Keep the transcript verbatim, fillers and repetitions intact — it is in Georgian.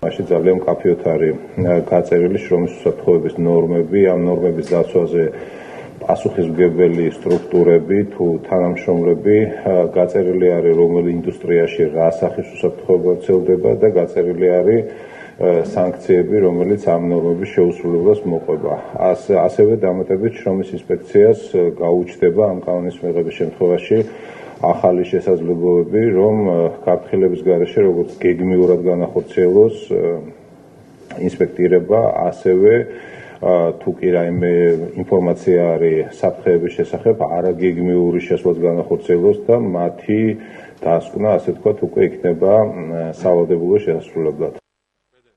მაშინ ძალიან მკაფიოდ არის გაწერილი შრომის უსაფრთხოების ნორმები, ამ ნორმების დაცვაზე პასუხისმგებელი სტრუქტურები თუ თანამშრომლები, გაწერილი არის რომელი ინდუსტრიაში რა სახის უსაფრთხოება ვრცელდება და გაწერილი არის სანქციები, რომელიც ამ ნორმების შეუსრულებლობას მოყვება. ასევე დამატებით შრომის ინსპექციას გაუჩნდება ამ კანონის მიღების შემთხვევაში ახალი შესაძლებლობები, რომ გაფრთხილების გარეშე როგორც გეგმიურად განახორციელოს ინსპექტირება, ასევე თუ კი რაიმე ინფორმაცია არის საფრთხეების შესახებ, არაგეგმიური შესვლაც განახორციელოს და მათი დასკვნა, ასე ვთქვათ, უკვე იქნება სავალდებულო შესასრულებლად.